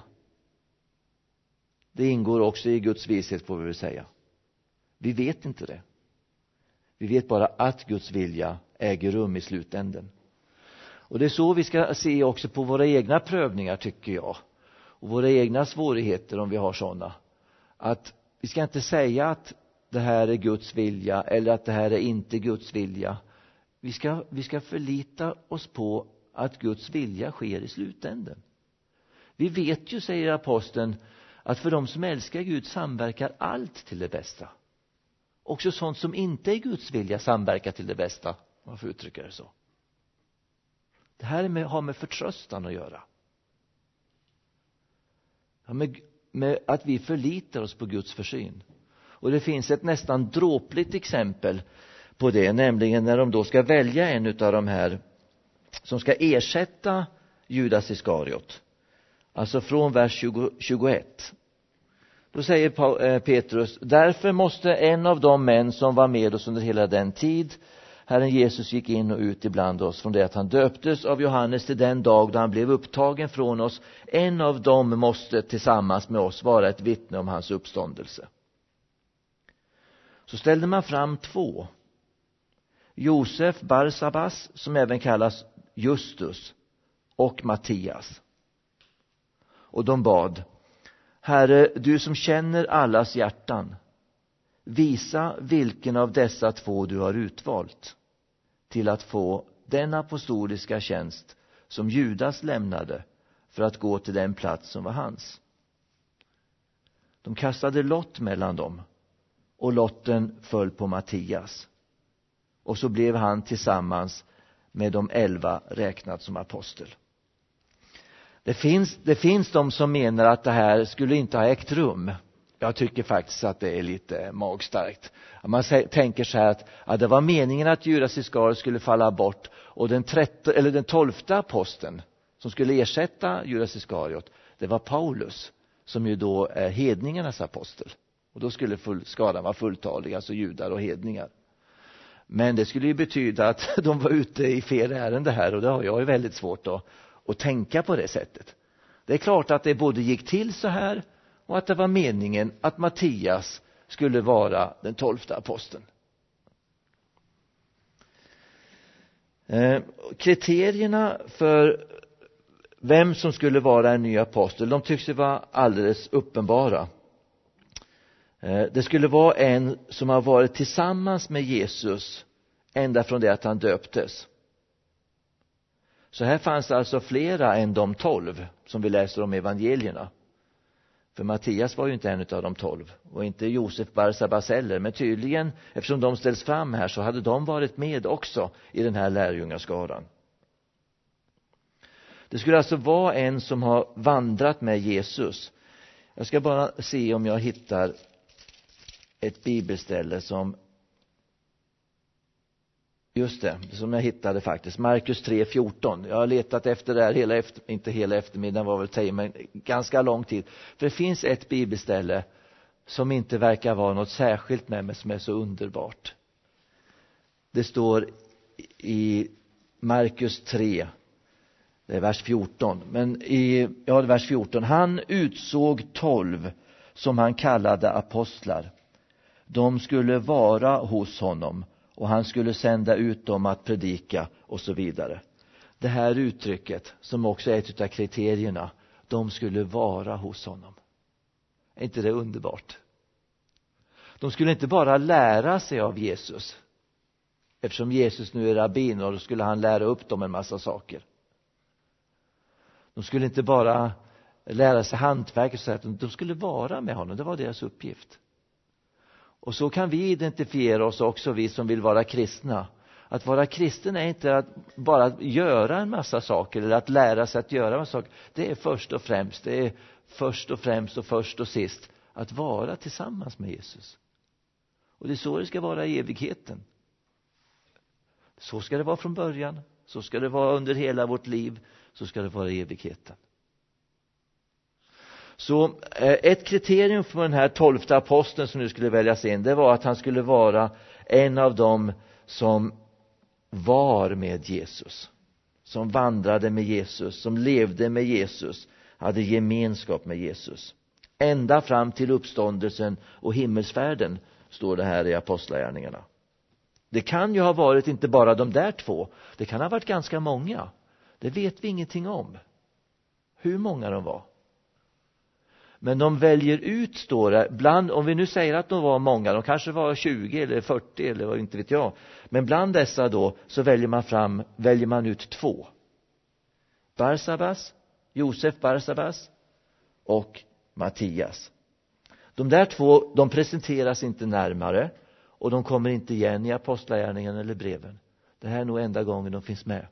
Det ingår också i Guds vishet, får vi väl säga. Vi vet inte det. Vi vet bara att Guds vilja äger rum i slutänden. Och det är så vi ska se också på våra egna prövningar, tycker jag. Och våra egna svårigheter, om vi har sådana. Att vi ska inte säga att det här är Guds vilja eller att det här är inte Guds vilja. Vi ska, vi ska förlita oss på att Guds vilja sker i slutänden. Vi vet ju, säger aposteln, att för de som älskar Gud samverkar allt till det bästa. Också sånt som inte är Guds vilja samverkar till det bästa, om man får uttrycka det så. Det här med, har med förtröstan att göra. Ja, med, med att vi förlitar oss på Guds försyn. Och det finns ett nästan dråpligt exempel på det, nämligen när de då ska välja en av de här som ska ersätta Judas Iskariot. Alltså från vers tjugo, tjugoett. Då säger Petrus: därför måste en av de män som var med oss under hela den tid Herren Jesus gick in och ut ibland oss från det att han döptes av Johannes till den dag då han blev upptagen från oss. En av dem måste tillsammans med oss vara ett vittne om hans uppståndelse. Så ställde man fram två. Josef Barsabas, som även kallas Justus, och Mattias. Och de bad: Herre, du som känner allas hjärtan, visa vilken av dessa två du har utvalt till att få den apostoliska tjänst som Judas lämnade för att gå till den plats som var hans. De kastade lott mellan dem, och lotten föll på Mattias. Och så blev han tillsammans med de elva räknad som apostel. Det finns, det finns de som menar att det här skulle inte ha ägt rum. Jag tycker faktiskt att det är lite magstarkt. Man tänker så här att ja, det var meningen att Judas Iskariot skulle falla bort, och den, trettonde, eller den tolfte aposteln som skulle ersätta Judas Iskariot, det var Paulus, som ju då är hedningarnas apostel. Och då skulle full, skadan vara fulltalig, alltså judar och hedningar. Men det skulle ju betyda att de var ute i fel ärende här, och det har jag ju väldigt svårt att, att tänka på det sättet. Det är klart att det både gick till så här och att det var meningen att Mattias skulle vara den tolfte aposteln. Eh, kriterierna för vem som skulle vara en ny apostel, de tycks ju vara alldeles uppenbara. Eh, det skulle vara en som har varit tillsammans med Jesus ända från det att han döptes. Så här fanns det alltså flera än de tolv som vi läser om i evangelierna. För Mattias var ju inte en av de tolv, och inte Josef Barsabas heller. Men tydligen, eftersom de ställs fram här, så hade de varit med också i den här lärjungaskaran. Det skulle alltså vara en som har vandrat med Jesus. Jag ska bara se om jag hittar ett bibelställe som... Just det, som jag hittade faktiskt. Markus tre fjorton. Jag har letat efter det här hela efter, inte hela eftermiddagen var väl tio, men ganska lång tid. För det finns ett bibelställe som inte verkar vara något särskilt med, men som är så underbart. Det står i Markus tre, det är vers fjorton. Men i, ja, det är vers fjorton. Han utsåg tolv som han kallade apostlar. De skulle vara hos honom, och han skulle sända ut dem att predika och så vidare. Det här uttrycket, som också är ett av kriterierna, de skulle vara hos honom. Är inte det underbart? De skulle inte bara lära sig av Jesus. Eftersom Jesus nu är rabbin, och då skulle han lära upp dem en massa saker. De skulle inte bara lära sig hantverk, så att de skulle vara med honom. Det var deras uppgift. Och så kan vi identifiera oss också, vi som vill vara kristna. Att vara kristen är inte att bara göra en massa saker, eller att lära sig att göra en massa saker. Det är först och främst, det är först och främst och först och sist att vara tillsammans med Jesus. Och det är så det ska vara i evigheten. Så ska det vara från början, så ska det vara under hela vårt liv, så ska det vara i evigheten. Så ett kriterium för den här tolfte aposteln som nu skulle väljas in, det var att han skulle vara en av dem som var med Jesus, som vandrade med Jesus, som levde med Jesus, hade gemenskap med Jesus. Ända fram till uppståndelsen och himmelsfärden, står det här i apostlagärningarna. Det kan ju ha varit inte bara de där två, det kan ha varit ganska många. Det vet vi ingenting om, hur många de var. Men de väljer ut, står det, bland, om vi nu säger att de var många, de kanske var tjugo eller fyrtio eller vad inte vet jag. Men bland dessa då så väljer man fram, väljer man ut två. Barsabas, Josef Barsabas och Mattias. De där två, de presenteras inte närmare, och de kommer inte igen i apostlagärningarna eller breven. Det här är nog enda gången de finns med.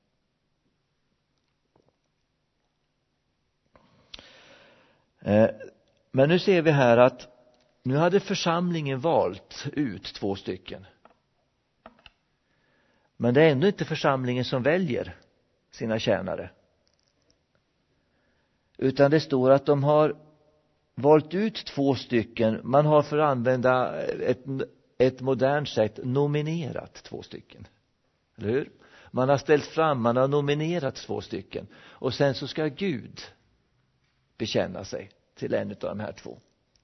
Men nu ser vi här att nu hade församlingen valt ut två stycken. Men det är ändå inte församlingen som väljer sina tjänare. Utan det står att de har valt ut två stycken. Man har, för att använda ett ett modernt sätt nominerat två stycken. Eller hur? Man har ställt fram, man har nominerat två stycken. Och sen så ska Gud bekänna sig till en av de här två.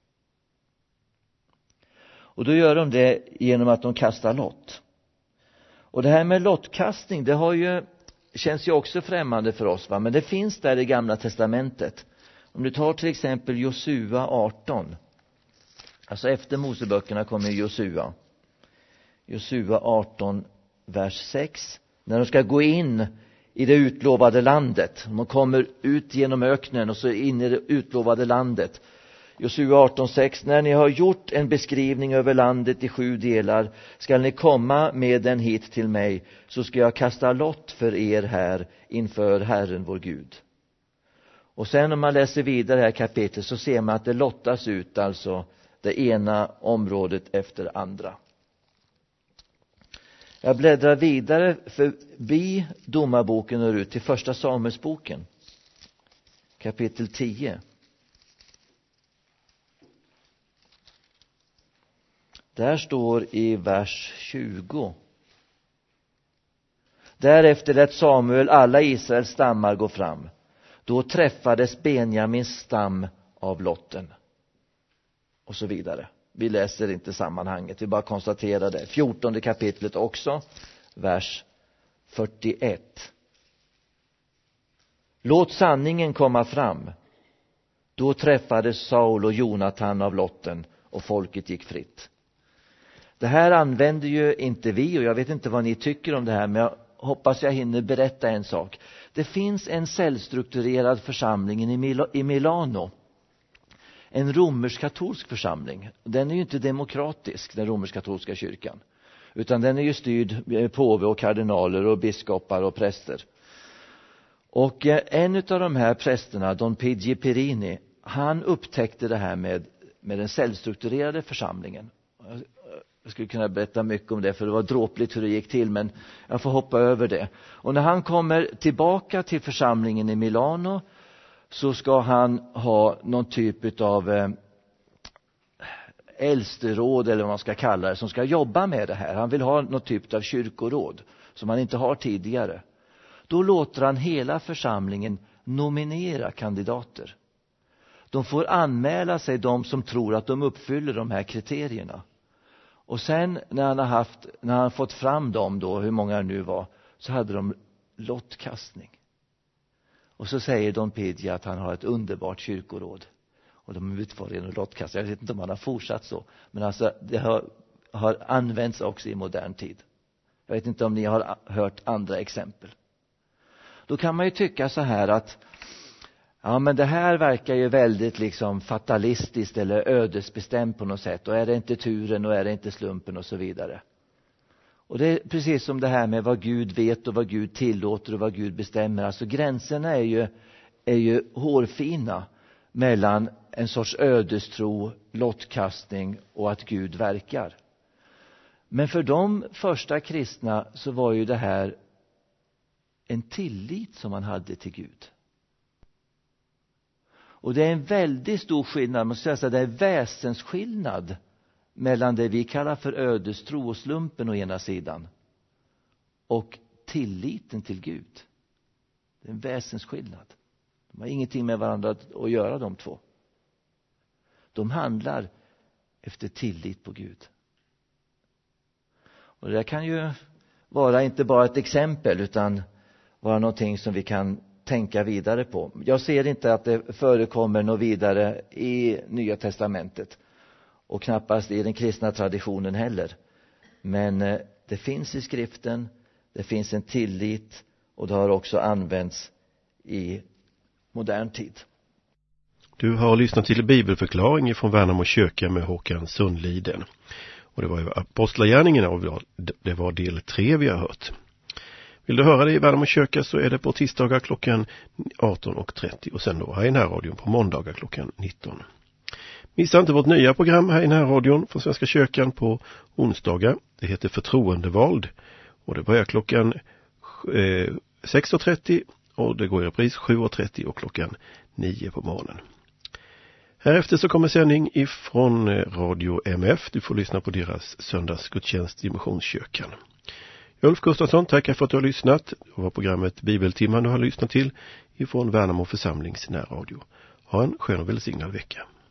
Och då gör de det genom att de kastar lott. Och det här med lottkastning, det har ju, känns ju också främmande för oss, va? Men det finns där i Gamla testamentet. Om du tar till exempel Josua arton. Alltså efter Moseböckerna kommer Josua. Josua arton, vers sex. När de ska gå in i det utlovade landet. De kommer ut genom öknen och så in i det utlovade landet. Josua arton sex. När ni har gjort en beskrivning över landet i sju delar ska ni komma med den hit till mig, så ska jag kasta lott för er här inför Herren vår Gud. Och sen om man läser vidare här kapitlet så ser man att det lottas ut alltså det ena området efter andra. Jag bläddrar vidare förbi domarboken och ut till första Samuelsboken. Kapitel tio. Där står i vers tjugo. Därefter lät Samuel alla Israels stammar gå fram. Då träffades Benjamins stam av lotten. Och så vidare. Vi läser inte sammanhanget, vi bara konstaterar det. fjortonde kapitlet också, vers fyrtioett. Låt sanningen komma fram. Då träffades Saul och Jonatan av lotten och folket gick fritt. Det här använder ju inte vi, och jag vet inte vad ni tycker om det här, men jag hoppas jag hinner berätta en sak. Det finns en cellstrukturerad församling i, Mil- i Milano. En romersk-katolsk församling. Den är ju inte demokratisk, den romersk-katolska kyrkan. Utan den är ju styrd med påve och kardinaler och biskopar och präster. Och en av de här prästerna, Don Pigi Perini, han upptäckte det här med, med den cellstrukturerade församlingen. Jag skulle kunna berätta mycket om det, för det var dråpligt hur det gick till, men jag får hoppa över det. Och när han kommer tillbaka till församlingen i Milano så ska han ha någon typ av eh, äldsteråd eller vad man ska kalla det, som ska jobba med det här. Han vill ha någon typ av kyrkoråd som han inte har tidigare. Då låter han hela församlingen nominera kandidater. De får anmäla sig, de som tror att de uppfyller de här kriterierna. Och sen när han har haft, när han fått fram dem då, hur många det nu var, så hade de lottkastning. Och så säger Don Pigi att han har ett underbart kyrkoråd. Och de är utvarit genom lottkastning. Jag vet inte om han har fortsatt så. Men alltså det har, har använts också i modern tid. Jag vet inte om ni har hört andra exempel. Då kan man ju tycka så här att ja, men det här verkar ju väldigt liksom fatalistiskt eller ödesbestämt på något sätt. Och är det inte turen och är det inte slumpen och så vidare. Och det är precis som det här med vad Gud vet och vad Gud tillåter och vad Gud bestämmer. Alltså gränserna är ju, är ju hårfina mellan en sorts ödestro, lottkastning och att Gud verkar. Men för de första kristna så var ju det här en tillit som man hade till Gud. Och det är en väldigt stor skillnad, måste jag säga, det är väsensskillnad mellan det vi kallar för ödestro och slumpen å ena sidan och tilliten till Gud. Det är en väsensskillnad. De har ingenting med varandra att göra, de två. De handlar efter tillit på Gud. Och det kan ju vara inte bara ett exempel utan vara någonting som vi kan tänka vidare på. Jag ser inte att det förekommer något vidare i Nya testamentet. Och knappast i den kristna traditionen heller. Men det finns i skriften, det finns en tillit och det har också använts i modern tid. Du har lyssnat till bibelförklaring från Värnamo kyrka med Håkan Sundliden. Och det var ju Apostlagärningarna och det var del tre vi har hört. Vill du höra det i Värnamo kyrka så är det på tisdagar klockan arton och trettio och sen då här i närradion på måndagar klockan nitton. Missa inte vårt nya program här i närradion från Svenska kyrkan på onsdagar. Det heter Förtroendevald och det börjar klockan eh, sex och trettio och det går i repris sju och trettio och klockan nio på morgonen. Härefter så kommer sändning ifrån Radio M F. Du får lyssna på deras söndagsgudstjänst i Missionskyrkan. Ulf Gustafsson, tackar för att du har lyssnat. Det var programmet Bibeltimman du har lyssnat till ifrån Värnamo församlings närradio. Ha en skön och välsignad vecka.